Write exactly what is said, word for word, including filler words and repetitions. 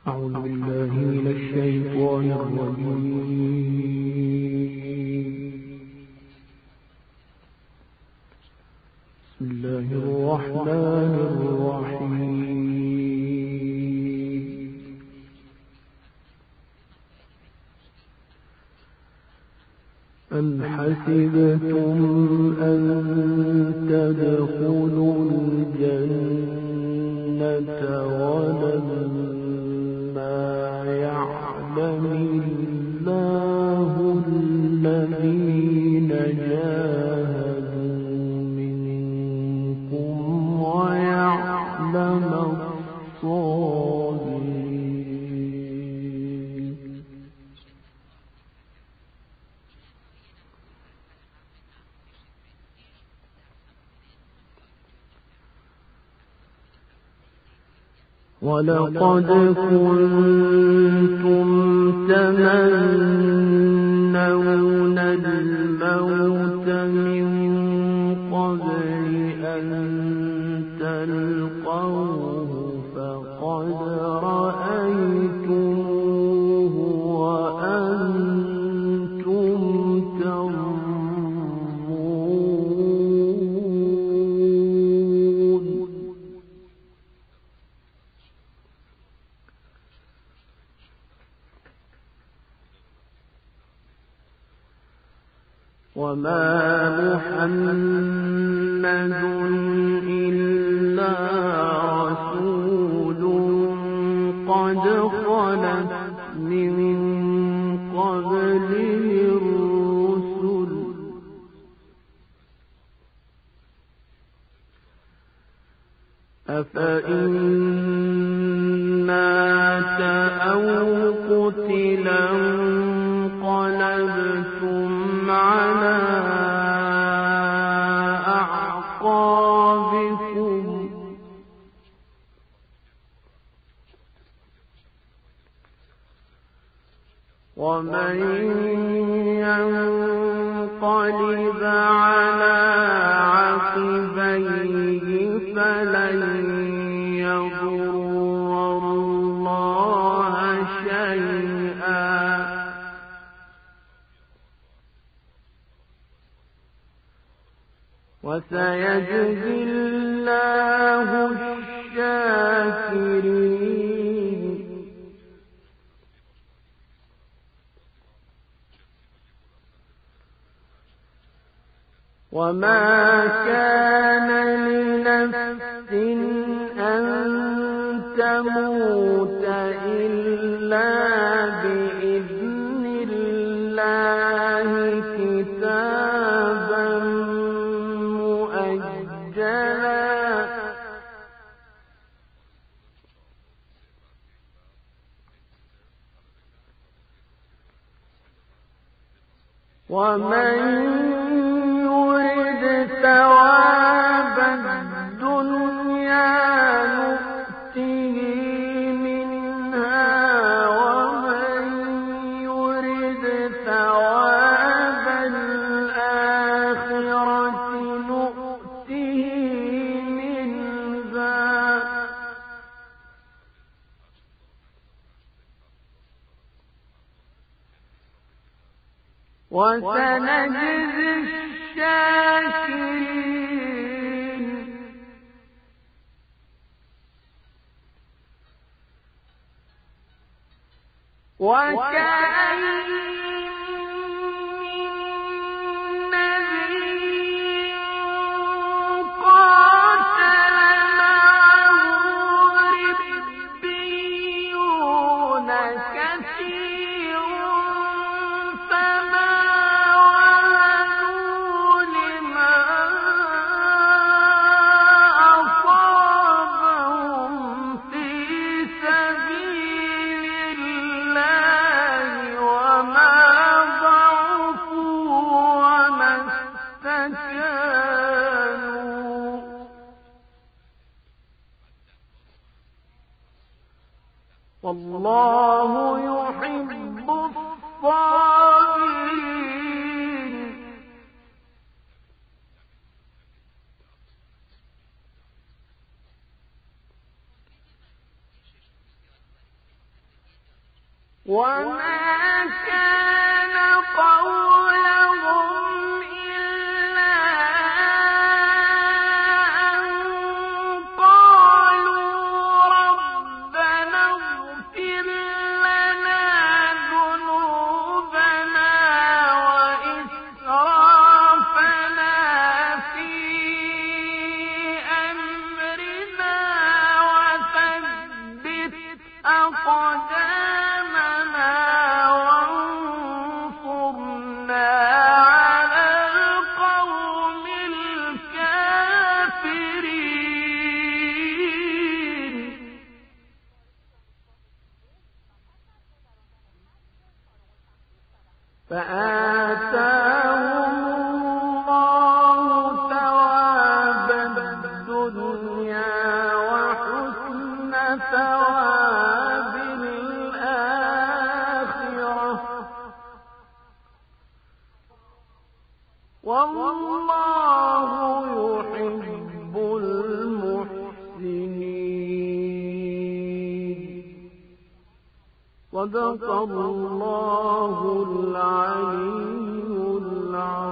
أعوذ بالله من الشيطان الرجيم. بسم الله الرحمن الرحيم. أم حسبتم أن تدخلوا الجنة ولما يعلم الله الذين جاهدوا منكم ويعلم الصابرين. ولقد كنتم تمنون الموت من قبل أن تلقوه فقد رأيتموه وأنتم تنظرون. وما محمد إلا رسول قد خلت من قبله الرسل أفإن مات أو قتلا انقلبتم على أعقابكم ومن ينقلب على عقبيه فلن يضر الله شيئا وسيجزي الله الشاكرين. وما كان لنفس أن تموت إلا بإذن الله كتابا مؤجلا ومن يرد ثواب الدنيا نؤته منها ومن يرد ثواب الآخرة نؤته منها وسنجزي الشاكرين. وكأين من نبي قاتل معه ربيون كثير فما وهنوا لما أصابهم في سبيل الله وما ضعفوا وما استكانوا والله يحب الصابرين. وما كان قولهم إلا أن قالوا ربنا اغفر لنا ذنوبنا وإسرافنا في أمرنا وثبت أقدامنا وانصرنا على القوم الكافرين. فآتاهم الله ثواب الدنيا وحسن ثواب الآخرة والله يحب المحسنين. صدق الله العلي العظيم.